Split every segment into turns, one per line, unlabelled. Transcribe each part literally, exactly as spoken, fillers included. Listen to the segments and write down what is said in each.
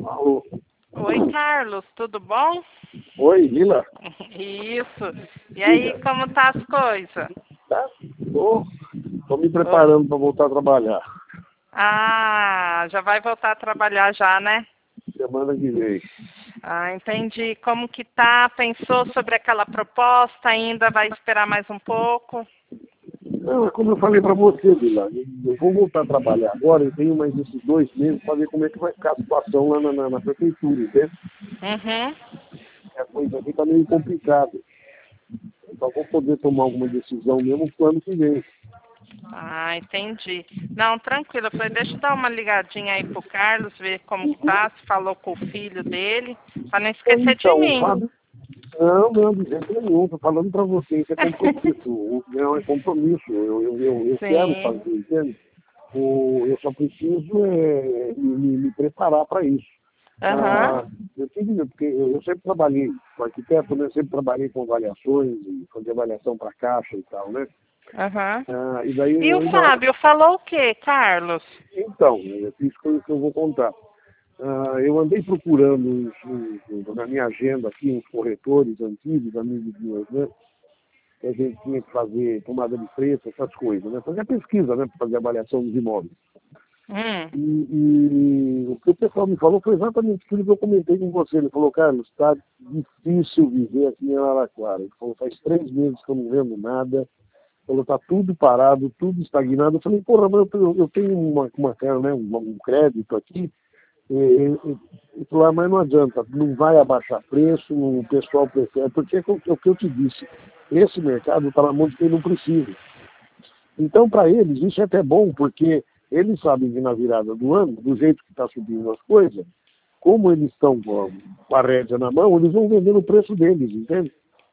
Alô.
Oi, Carlos, tudo bom?
Oi, Lila.
Isso. E aí, como tá as coisas?
Tá? Tô, tô me preparando para voltar a trabalhar.
Ah, já vai voltar a trabalhar já, né?
Semana que vem.
Ah, entendi. Como que tá? Pensou sobre aquela proposta? Ainda vai esperar mais um pouco?
Não, é como eu falei para você, Lila. Eu vou voltar a trabalhar agora, eu tenho mais esses dois meses para ver como é que vai ficar a situação lá na, na, na prefeitura, entende?
Uhum.
A coisa aqui tá meio complicada. Eu só vou poder tomar alguma decisão mesmo pro ano que vem.
Ah, entendi. Não, tranquilo. Eu falei, deixa eu dar uma ligadinha aí pro Carlos, ver como que tá, se falou com o filho dele, para não esquecer de
Então,
mim.
sabe? Não, não, de jeito nenhum. Tô falando para você, isso é compromisso. O não é compromisso. Eu, eu, eu, eu quero
Sim.
fazer, entende? O, eu só preciso é, me, me- me preparar para isso.
Aham.
Ah, eu tive, porque eu, eu sempre trabalhei com arquiteto, né? Sempre trabalhei com avaliações e fazer avaliação para caixa e tal, né?
Aham.
Ah, e daí
E
eu
o
ainda.
Fábio falou o quê, Carlos?
Então, é isso que que eu vou contar. Ah, eu andei procurando uns, uns- uns- na minha agenda aqui uns corretores antigos, amigos meus, né? Que a gente tinha que fazer tomada de preço, essas coisas, né? Fazer a pesquisa, né? Para fazer a avaliação dos imóveis.
Hum.
E, e o que o pessoal me falou foi exatamente aquilo que eu comentei com você. Ele falou, Carlos, está difícil viver aqui em Araraquara. Ele falou, faz três meses que eu não vendo nada. Ele falou, está tudo parado, tudo estagnado. Eu falei, porra, mas eu, eu tenho uma, uma, né, um, um crédito aqui. Ele falou, ah, mas não adianta, não vai abaixar preço, o pessoal prefere, porque é o que eu te disse, esse mercado está na mão de quem não precisa. Então, para eles, isso é até bom, porque eles sabem que na virada do ano, do jeito que está subindo as coisas, como eles estão com com a rédea na mão, eles vão vender no preço deles, entende?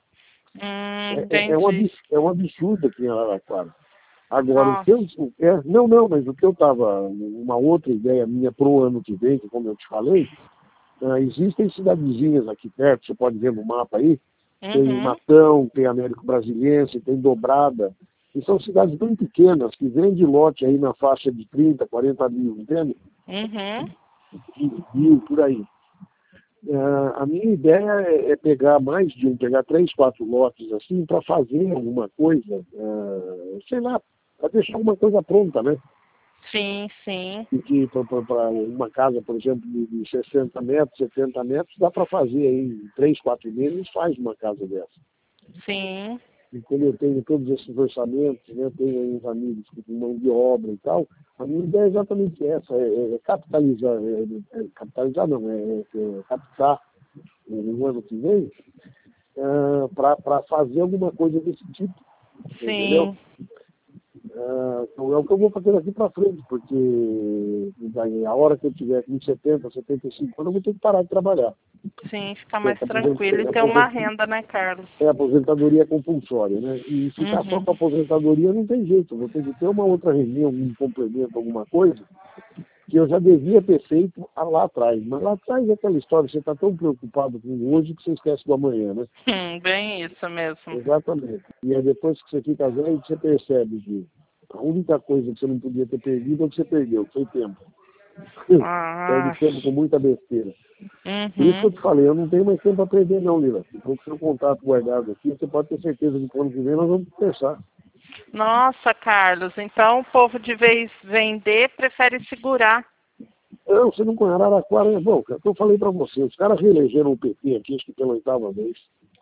Hum,
É, é, é um,
entendi.
abs- é um absurdo aqui em Araraquara. Agora, o que eu,
Nossa.
o- é, não, não, mas o que eu estava, uma outra ideia minha para o ano que vem, que como eu te falei, ah, existem cidadezinhas aqui perto, você pode ver no mapa aí, tem
Uhum.
Matão, tem Américo Brasiliense, tem Dobrada, e são cidades bem pequenas, que vendem lote aí na faixa de trinta, quarenta mil, entende?
Uhum.
quinze mil, por aí. Ah, a minha ideia é, é pegar mais de um, pegar três, quatro lotes assim, para fazer alguma coisa, ah, sei lá, para deixar alguma coisa pronta, né?
Sim, sim.
Porque para uma casa, por exemplo, de, de sessenta metros, setenta metros, dá para fazer aí em três, quatro meses, faz uma casa dessa.
Sim.
E como eu tenho todos esses orçamentos, né, tenho aí uns amigos com mão de obra e tal, a minha ideia é exatamente essa, é, é capitalizar, é, é, capitalizar não, é, é captar no ano que vem, uh, para fazer alguma coisa desse tipo, entendeu?
Sim.
Ah, então é o que eu vou fazer daqui para frente, porque daí, a hora que eu tiver com setenta, setenta e cinco anos, eu vou ter que parar de trabalhar.
Sim, ficar
Porque
mais
a
tranquilo e
aposent-
ter uma
aposent-
renda, né, Carlos?
é aposentadoria compulsória, né? E ficar só
Uhum.
com a aposentadoria não tem jeito, eu vou ter que ter uma outra rendinha, um complemento, alguma coisa, que eu já devia ter feito lá atrás. Mas lá atrás é aquela história, você está tão preocupado com o hoje que você esquece do amanhã, né?
Hum, bem isso mesmo.
Exatamente. E aí depois que você fica velho, você percebe que a única coisa que você não podia ter perdido é o que você perdeu, que foi tempo. Perde
Ah.
tempo com muita besteira. Por isso que eu
Uhum.
te falei, eu não tenho mais tempo para perder não, Lila. Estou com o seu contato guardado aqui, você pode ter certeza de que ano que vem nós vamos conversar.
Nossa, Carlos, então o povo de vez vender prefere segurar.
Não, você não conhece Araraquara, é bom, cara, que eu falei para você, os caras reelegeram o P T aqui, acho que pela oitava vez.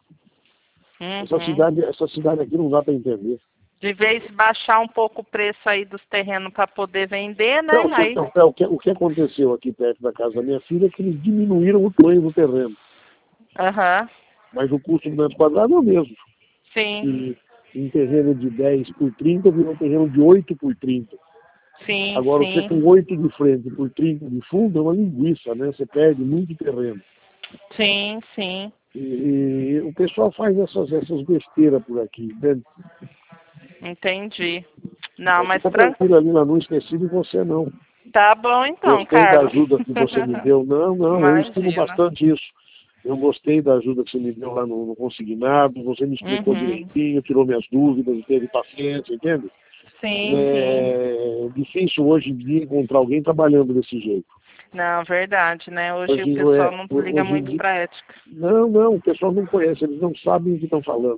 Essa
Uhum.
cidade, essa cidade aqui não dá para entender.
De vez baixar um pouco o preço aí dos terrenos para poder vender, né?
Não, você-
Aí.
não, é, o, que, o que aconteceu aqui perto da casa da minha filha é que eles diminuíram o tamanho do terreno,
Aham.
mas o custo do metro quadrado é o mesmo.
Sim.
E um terreno de dez por trinta virou um terreno de oito por trinta.
Sim,
Agora, você
sim.
com oito de frente por trinta de fundo é uma linguiça, né? Você perde muito terreno.
Sim, sim.
E, e o pessoal faz essas, essas besteiras por aqui, entende?
Entendi. Não,
Mas
mas
fica
tranquilo.
tranquilo ali, lá não esqueci de você, não.
Tá bom então,
Gostei da
Carlos.
ajuda que você me deu. Não, não, eu estimo
Imagina.
bastante isso. Eu gostei da ajuda que você me deu lá no, no Consignado, você me explicou
Uhum.
direitinho, tirou minhas dúvidas, teve paciência, entende?
Sim, sim.
É difícil hoje em dia encontrar alguém trabalhando desse jeito.
Não, verdade, né? Hoje
Hoje
o pessoal
é,
não liga
hoje em
muito
dia-
pra ética.
Não, não, o pessoal não conhece, eles não sabem o que estão falando.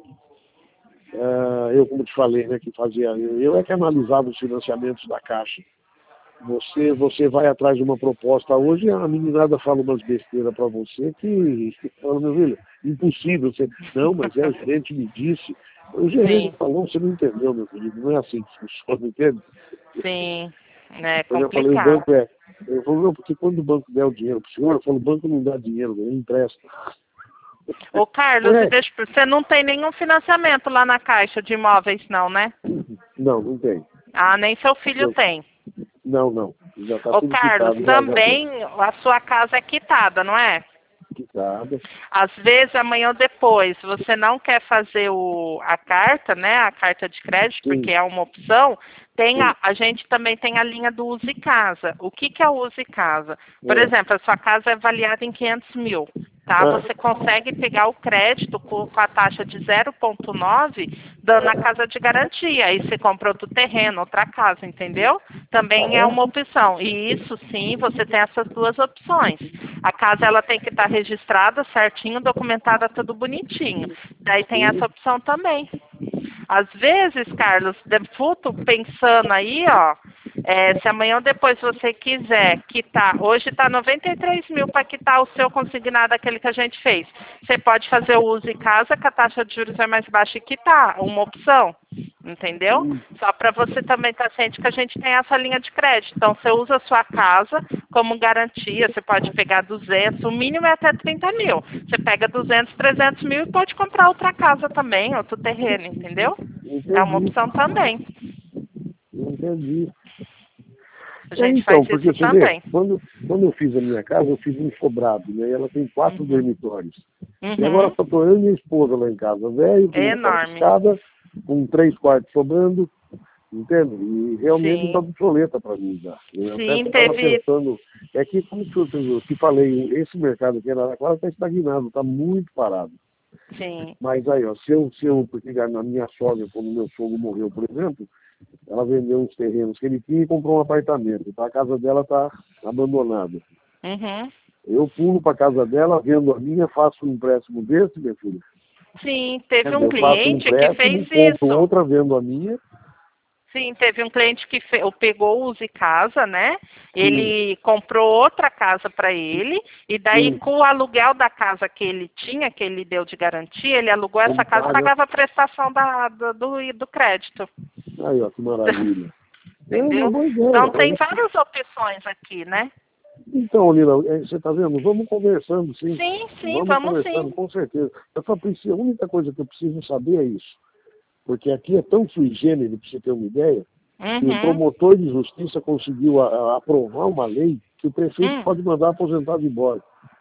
Ah, eu, como te falei, né, que fazia, eu, eu é que analisava os financiamentos da Caixa. Você, você vai atrás de uma proposta hoje, a meninada fala umas besteiras para você que fala, meu filho, impossível. Você, não, mas é, o gerente me disse. O gerente
Sim,
falou, você não entendeu, meu filho, não é assim que funciona, entende?
sim, é
Eu já falei, o
complicado.
banco é. Eu falo, não, porque quando o banco der o dinheiro para o senhor, eu falo, o banco não dá dinheiro, ele empresta.
Ô, Carlos, e
Ué,
deixa, você não tem nenhum financiamento lá na Caixa de imóveis, não, né?
não, não tem.
Ah, nem seu filho
Eu-
tem.
não, não. Já está
Ô,
tudo
Carlos,
quitado, graças a Deus.
também a sua casa é quitada, não é?
Quitado.
Às vezes, amanhã ou depois, você não quer fazer o, a carta, né? A carta de crédito,
Sim,
porque é uma opção. Tem
sim.
a, a gente também tem a linha do Use Casa. O que, que é o Use Casa? Por
É.
exemplo, a sua casa é avaliada em quinhentos mil. Tá?
Ah,
Você consegue pegar o crédito com, com a taxa de zero vírgula nove, dando a casa de garantia. Aí você compra outro terreno, outra casa, entendeu?
ah,
Também é
é?
uma opção. E isso sim, você tem essas duas opções. A casa ela tem que estar registrada certinho, documentada, tudo bonitinho. Daí tem
Sim.
essa opção também. Às vezes, Carlos, defuto pensando aí, ó, é, se amanhã ou depois você quiser quitar, hoje está noventa e três mil para quitar o seu consignado, aquele que a gente fez. Você pode fazer o uso em casa, que a taxa de juros é mais baixa e quitar, uma opção, entendeu?
Sim.
Só para você também estar ciente que a gente tem essa linha de crédito. Então, você usa a sua casa como garantia, você pode pegar duzentos, o mínimo é até trinta mil. Você pega duzentos, trezentos mil e pode comprar outra casa também, outro terreno, entendeu? É uma
Entendi.
opção também.
Entendi.
A
É,
gente
então,
faz
porque
isso
você vê,
também.
quando, quando eu fiz a minha casa, eu fiz um sobrado, né? E ela tem quatro
Uhum.
dormitórios. E agora
Uhum.
só tô eu e minha esposa lá em casa, velho, com uma casa
Enorme.
escada, com três quartos sobrando, entende? E realmente está
Sim.
obsoleta para mim já. Eu até
Sim,
estava
teve.
pensando, é que como que eu, eu te falei, esse mercado aqui em Araraquara está estagnado, está muito parado.
Sim.
Mas aí, ó, se eu, se eu, porque na minha sogra, quando meu sogro morreu, por exemplo, ela vendeu uns terrenos que ele tinha e comprou um apartamento. Então a casa dela está abandonada.
Uhum.
Eu pulo para a casa dela, vendo a minha, faço um empréstimo desse, minha filha.
Sim,
Quer
teve
dizer,
um
eu faço um
cliente que fez
empréstimo, compro
isso.
outra, vendo a minha.
Sim, teve um cliente que fe... pegou o Use Casa, né?
Sim,
Ele comprou outra casa para ele, e daí
sim,
com o aluguel da casa que ele tinha, que ele deu de garantia, ele alugou essa
como
casa e
paga.
pagava a prestação da, do, do, do crédito.
Aí, ó, que maravilha. É uma
Entendeu?
boa ideia.
Então
Mas,
tem várias opções aqui, né?
então, Lila, é, você está vendo? Vamos conversando, sim.
Sim, sim,
Vamos
vamos
conversando,
sim.
com certeza. Eu só preciso, a única coisa que eu preciso saber é isso. Porque aqui é tão sui generis, para você ter uma ideia, que o
Uhum.
promotor de justiça conseguiu a, a, aprovar uma lei que o prefeito
Hum.
pode mandar aposentado embora.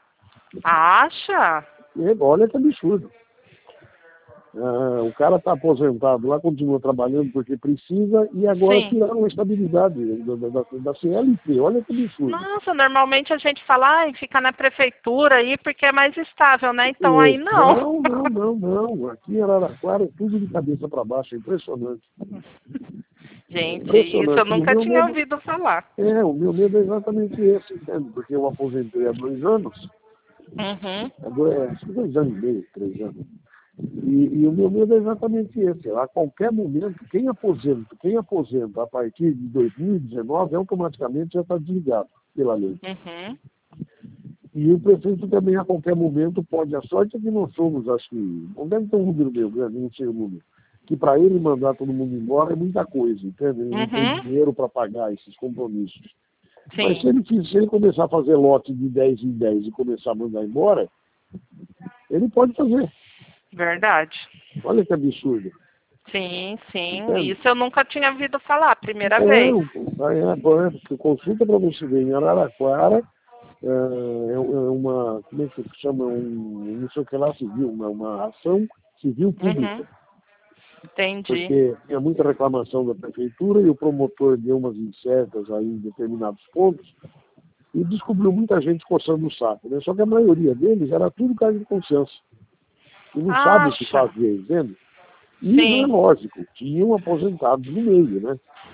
Acha?
E, olha que absurdo. Ah, o cara está aposentado lá, continua trabalhando porque precisa e agora
Sim.
tiraram a estabilidade da, da, da, da C L T. Olha que absurdo.
Nossa, normalmente a gente fala, ai, fica na prefeitura aí porque é mais estável, né? Então aí
E,
não.
não, não, não, não. Aqui em Araraquara é tudo de cabeça para baixo, é impressionante. É
Gente, isso eu
impressionante. E o
nunca
meu
tinha
medo,
ouvido falar.
é, o meu medo é exatamente esse, entende? Porque eu aposentei há dois anos,
Uhum.
há dois, acho que dois anos e meio, três anos. E, e o meu medo é exatamente esse. A qualquer momento, quem aposenta, quem aposenta a partir de dois mil e dezenove, automaticamente já está desligado pela lei.
Uhum.
E o prefeito também, a qualquer momento, pode. A sorte é que nós somos, acho que, não deve ter um número meu grande, não sei o número, que para ele mandar todo mundo embora é muita coisa, entende? Ele não tem
Uhum.
dinheiro para pagar esses compromissos. Mas se
Sim,
ele, se ele começar a fazer lote de dez em dez e começar a mandar embora, ele pode fazer.
verdade.
Olha que absurdo.
Sim, sim.
Entende?
Isso eu nunca tinha ouvido falar, primeira
É,
vez.
o- aí é, é, consulta para você ver, em Araraquara é, é uma, como é que se chama, um, não sei o que lá civil, uma, uma ação civil
Uhum.
pública,
Entendi.
porque tinha muita reclamação da prefeitura e o promotor deu umas incertas aí em determinados pontos e descobriu muita gente coçando o saco, né? Só que a maioria deles era tudo cargo de consciência, e não sabe o que
Acha?
fazer, entende? E, não é
Sim.
lógico, tinham aposentados no meio, né?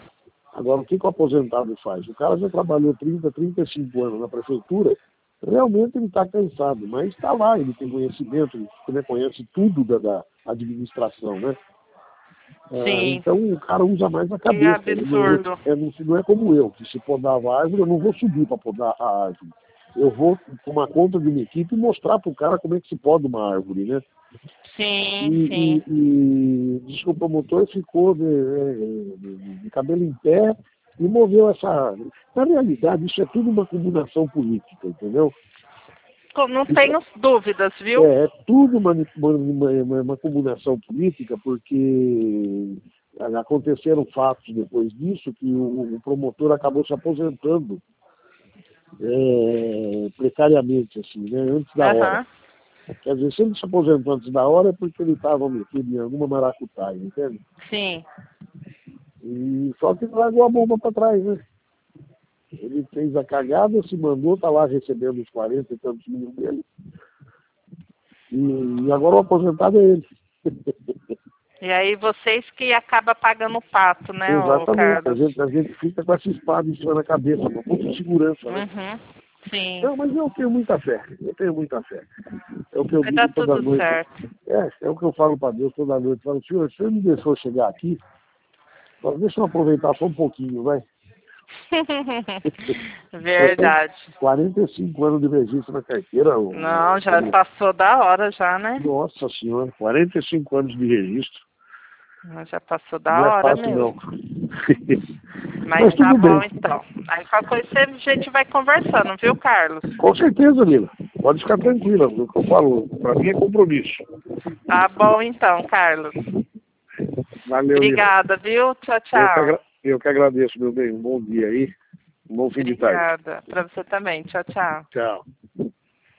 Agora, o que, que o aposentado faz? O cara já trabalhou trinta, trinta e cinco anos na prefeitura, realmente ele está cansado, mas está lá, ele tem conhecimento, ele conhece tudo da, da administração, né? Ah,
Sim.
então o cara usa mais a
Que
cabeça.
absurdo.
Ele não, é, não é como eu, que se podava a árvore, eu não vou subir para podar a árvore. Eu vou tomar conta de uma equipe e mostrar para o cara como é que se poda uma árvore, né?
Sim,
E,
sim.
e, e diz que o promotor ficou de, de, de cabelo em pé e moveu essa árvore. Na realidade, isso é tudo uma combinação política, entendeu?
Não tenho dúvidas, viu?
É, é tudo uma, uma, uma, uma combinação política, porque aconteceram fatos depois disso que o, o promotor acabou se aposentando é, precariamente, assim, né, antes da hora.
Uhum.
Quer dizer, se ele se aposentou antes da hora é porque ele estava metido em alguma maracutaia, entende?
Sim.
E só que largou a bomba para trás, né? Ele fez a cagada, se mandou, tá lá recebendo os quarenta e tantos mil dele. E, e agora o aposentado é ele.
E aí vocês que acabam pagando o pato, né, ô
Exatamente. A
Carlos?
gente, a gente fica com essa espada em cima da cabeça, uma ponta de segurança, né?
Uhum. Sim.
Não, mas eu tenho muita fé. Eu tenho muita fé. É o que eu
Vai
digo
dar
toda
tudo
noite.
certo.
É, é o que eu falo para Deus toda noite. Eu falo, senhor, o senhor me deixou chegar aqui, só deixa eu aproveitar só um pouquinho, vai.
Verdade.
quarenta e cinco anos de registro na carteira.
Não, já passou da hora já, né?
Nossa senhora, quarenta e cinco anos de registro.
Já passou da
Não é
hora
fácil,
mesmo.
não.
Mas,
Mas
tá
tudo
bom
bem.
então. Aí qualquer coisa a gente vai conversando, viu, Carlos?
Com certeza, Lila. Pode ficar tranquila. O que eu falo, para mim é compromisso.
Tá bom então, Carlos.
Valeu,
Obrigada, viu? Tchau,
Lila. Eu que,
tchau.
agra... eu que agradeço, meu bem. Um bom dia aí. Um bom fim de tarde.
Obrigada. Pra você também. Tchau, tchau.
Tchau.